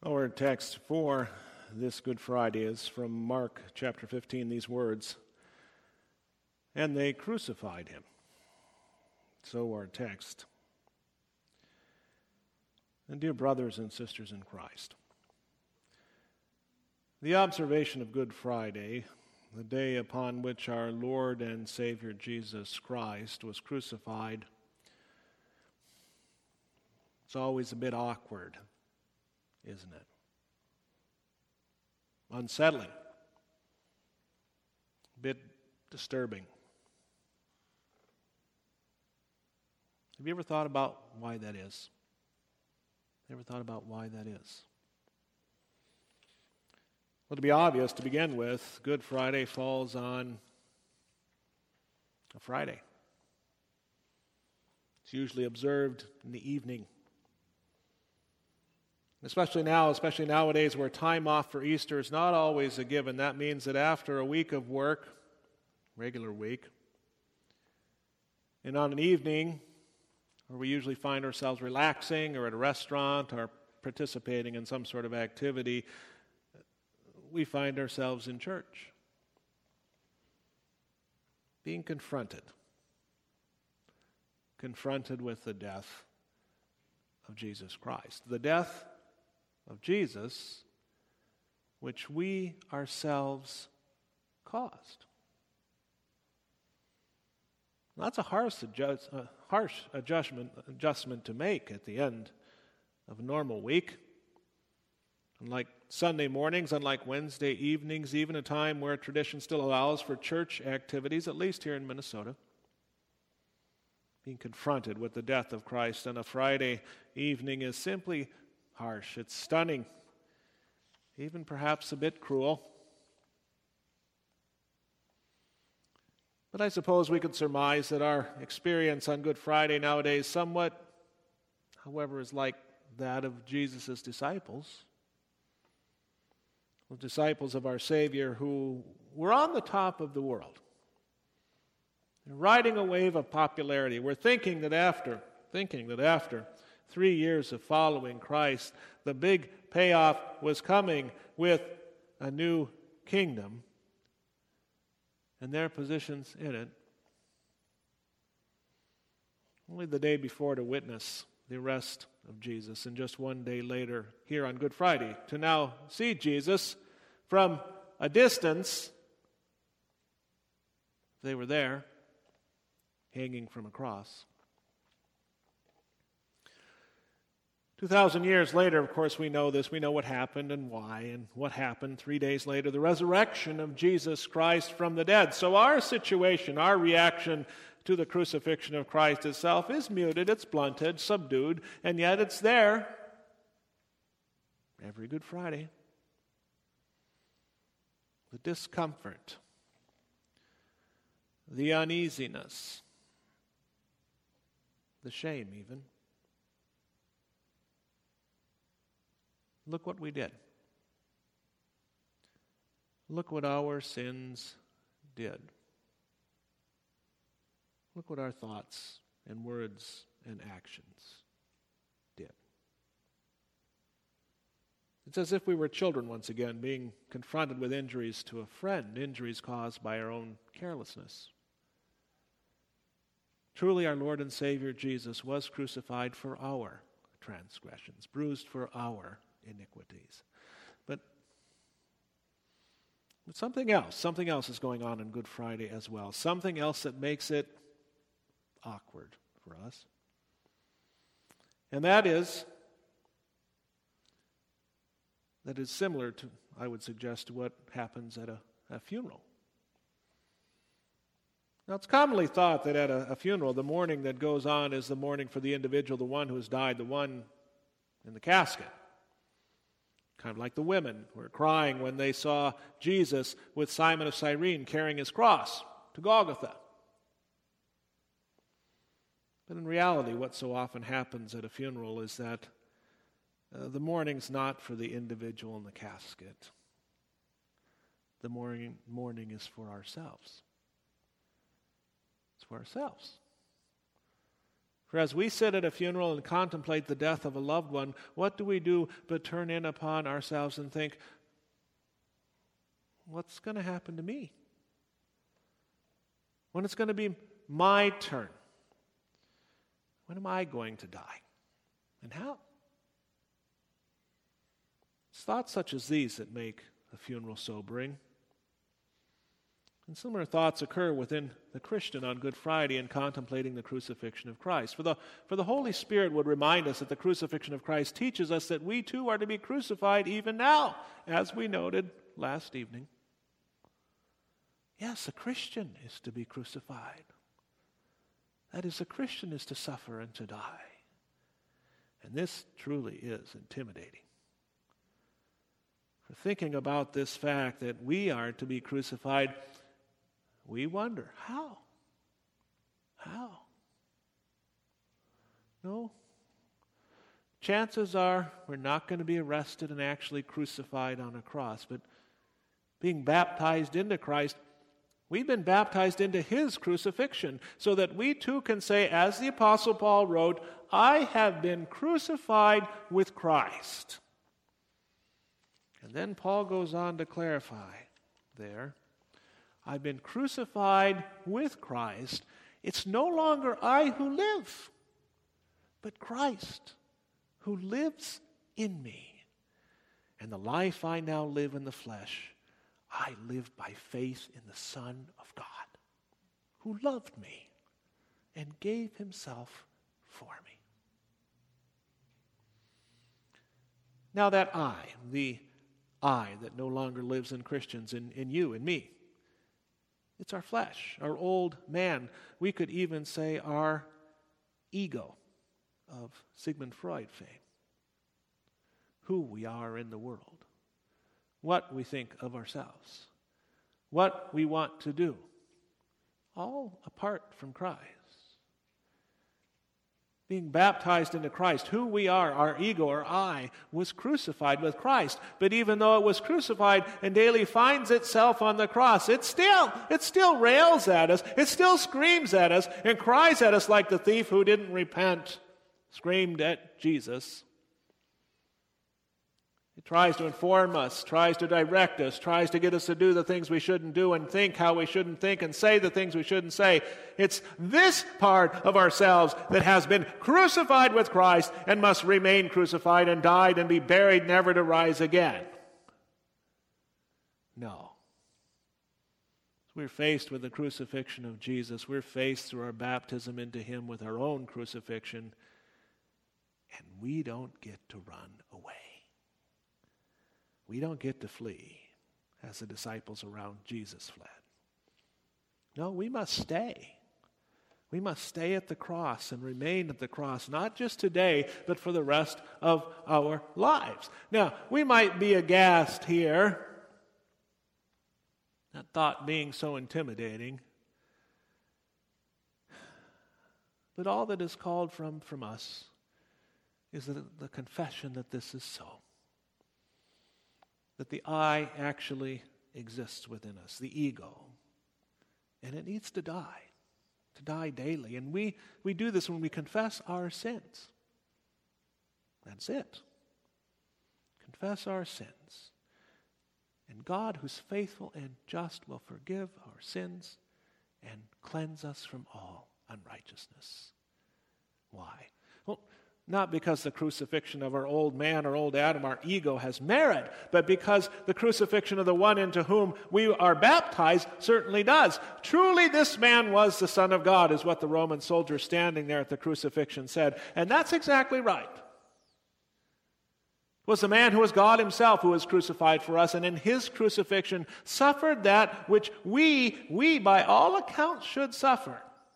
Our text for this Good Friday is from Mark chapter 15, these words, "And they crucified him." So our text. And dear brothers and sisters in Christ, the observation of Good Friday, the day upon which our Lord and Savior Jesus Christ was crucified, it's always a bit awkward, isn't it? Unsettling, a bit disturbing. Have you ever thought about why that is? Ever thought about why that is? Well, to be obvious, to begin with, Good Friday falls on a Friday. It's usually observed in the evening. Especially nowadays where time off for Easter is not always a given. That means that after a week of work, regular week, and on an evening where we usually find ourselves relaxing or at a restaurant or participating in some sort of activity, we find ourselves in church, being confronted with the death of Jesus Christ. The death of Jesus, which we ourselves caused. That's a harsh adjustment to make at the end of a normal week. Unlike Sunday mornings, unlike Wednesday evenings, even a time where tradition still allows for church activities, at least here in Minnesota. Being confronted with the death of Christ on a Friday evening is simply harsh. It's stunning, even perhaps a bit cruel. But I suppose we could surmise that our experience on Good Friday nowadays somewhat, however, is like that of Jesus' disciples. The disciples of our Savior who were on the top of the world. They're riding a wave of popularity. We're thinking that after 3 years of following Christ, the big payoff was coming with a new kingdom and their positions in it. Only the day before to witness the arrest of Jesus, and just one day later, here on Good Friday, to now see Jesus from a distance. They were there, hanging from a cross. 2,000 years later, of course, we know this. We know what happened and why. And what happened 3 days later, the resurrection of Jesus Christ from the dead. So our situation, our reaction to the crucifixion of Christ itself is muted, it's blunted, subdued, and yet it's there every Good Friday. The discomfort, the uneasiness, the shame even. Look what we did. Look what our sins did. Look what our thoughts and words and actions did. It's as if we were children once again, being confronted with injuries to a friend, injuries caused by our own carelessness. Truly, our Lord and Savior Jesus was crucified for our transgressions, bruised for our iniquities. But something else is going on Good Friday as well. Something else that makes it awkward for us. And that is similar to, I would suggest, to what happens at a funeral. Now, it's commonly thought that at a funeral, the mourning that goes on is the mourning for the individual, the one who has died, the one in the casket. Kind of like the women who were crying when they saw Jesus with Simon of Cyrene carrying his cross to Golgotha. But in reality, what so often happens at a funeral is that the mourning's not for the individual in the casket. The mourning is for ourselves. It's for ourselves. For as we sit at a funeral and contemplate the death of a loved one, what do we do but turn in upon ourselves and think, what's going to happen to me? When it's going to be my turn? When am I going to die? And how? It's thoughts such as these that make a funeral sobering. And similar thoughts occur within the Christian on Good Friday in contemplating the crucifixion of Christ. For the Holy Spirit would remind us that the crucifixion of Christ teaches us that we too are to be crucified even now, as we noted last evening. Yes, a Christian is to be crucified. That is, a Christian is to suffer and to die. And this truly is intimidating. For thinking about this fact that we are to be crucified, we wonder, how? How? No. Chances are we're not going to be arrested and actually crucified on a cross, but being baptized into Christ, we've been baptized into His crucifixion, so that we too can say, as the Apostle Paul wrote, I have been crucified with Christ. And then Paul goes on to clarify there, I've been crucified with Christ. It's no longer I who live, but Christ who lives in me. And the life I now live in the flesh, I live by faith in the Son of God, who loved me and gave Himself for me. Now that the I that no longer lives in Christians, in you and me, it's our flesh, our old man. We could even say our ego of Sigmund Freud fame. Who we are in the world. What we think of ourselves. What we want to do. All apart from Christ. Being baptized into Christ, who we are, our ego, our I, was crucified with Christ. But even though it was crucified and daily finds itself on the cross, it still rails at us, it still screams at us and cries at us like the thief who didn't repent, screamed at Jesus. It tries to inform us, tries to direct us, tries to get us to do the things we shouldn't do and think how we shouldn't think and say the things we shouldn't say. It's this part of ourselves that has been crucified with Christ and must remain crucified and died and be buried, never to rise again. No. We're faced with the crucifixion of Jesus. We're faced through our baptism into Him with our own crucifixion, and we don't get to run away. We don't get to flee as the disciples around Jesus fled. No, we must stay. We must stay at the cross and remain at the cross, not just today, but for the rest of our lives. Now, we might be aghast here, that thought being so intimidating, but all that is called from us is the confession that this is so. That the I actually exists within us, the ego. And it needs to die daily. And we do this when we confess our sins. That's it. Confess our sins. And God, who's faithful and just, will forgive our sins and cleanse us from all unrighteousness. Why? Well, not because the crucifixion of our old man or old Adam, our ego, has merit, but because the crucifixion of the one into whom we are baptized certainly does. Truly this man was the Son of God, is what the Roman soldier standing there at the crucifixion said. And that's exactly right. It was the man who was God Himself who was crucified for us, and in His crucifixion suffered that which we by all accounts should suffer.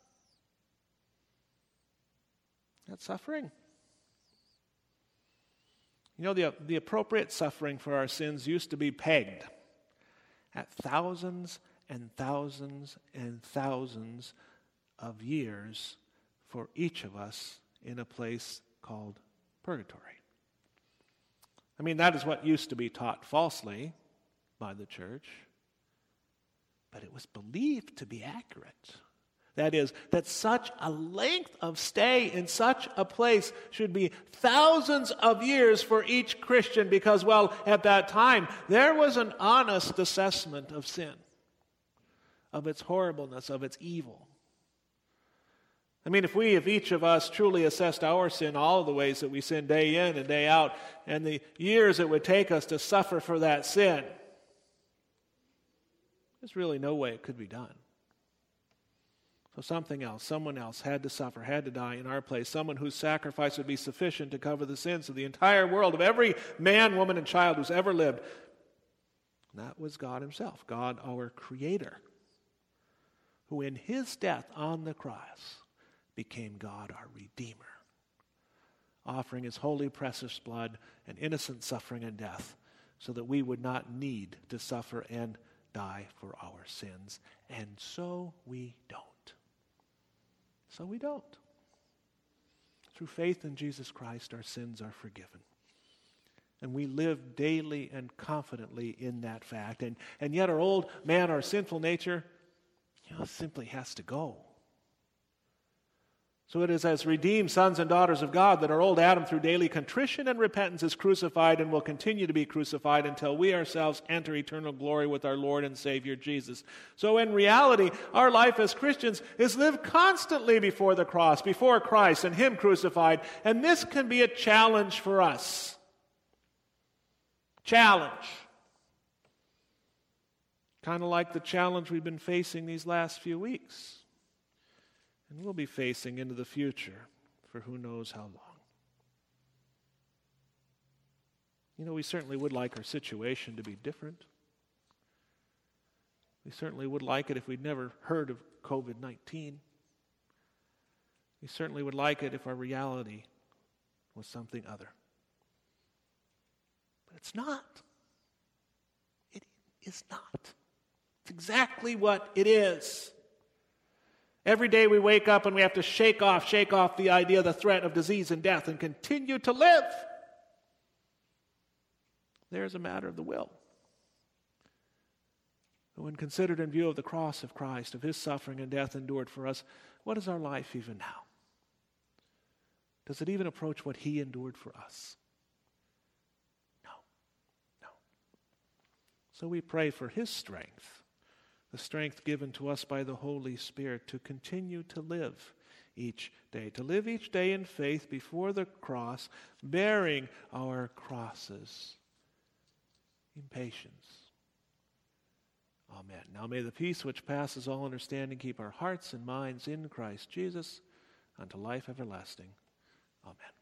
That suffering. You know, the appropriate suffering for our sins used to be pegged at thousands and thousands and thousands of years for each of us in a place called purgatory. I mean, that is what used to be taught falsely by the church, but it was believed to be accurate. That is, that such a length of stay in such a place should be thousands of years for each Christian because, well, at that time, there was an honest assessment of sin, of its horribleness, of its evil. I mean, if each of us truly assessed our sin, all of the ways that we sin day in and day out, and the years it would take us to suffer for that sin, there's really no way it could be done. So someone else had to suffer, had to die in our place, someone whose sacrifice would be sufficient to cover the sins of the entire world, of every man, woman, and child who's ever lived. And that was God himself, God our Creator, who in his death on the cross became God our Redeemer, offering his holy, precious blood and innocent suffering and death so that we would not need to suffer and die for our sins. And so we don't. So we don't. Through faith in Jesus Christ, our sins are forgiven. And we live daily and confidently in that fact. And yet our old man, our sinful nature, simply has to go. So it is as redeemed sons and daughters of God that our old Adam, through daily contrition and repentance, is crucified and will continue to be crucified until we ourselves enter eternal glory with our Lord and Savior Jesus. So in reality, our life as Christians is lived constantly before the cross, before Christ and him crucified. And this can be a challenge for us. Challenge. Kind of like the challenge we've been facing these last few weeks. And we'll be facing into the future for who knows how long. We certainly would like our situation to be different. We certainly would like it if we'd never heard of COVID-19. We certainly would like it if our reality was something other. But it's not. It is not. It's exactly what it is. Every day we wake up and we have to shake off the idea, the threat of disease and death and continue to live. There's a matter of the will. But when considered in view of the cross of Christ, of his suffering and death endured for us, what is our life even now? Does it even approach what he endured for us? No. So we pray for his strength. The strength given to us by the Holy Spirit to continue to live each day. To live each day in faith before the cross, bearing our crosses in patience. Amen. Now may the peace which passes all understanding keep our hearts and minds in Christ Jesus unto life everlasting. Amen.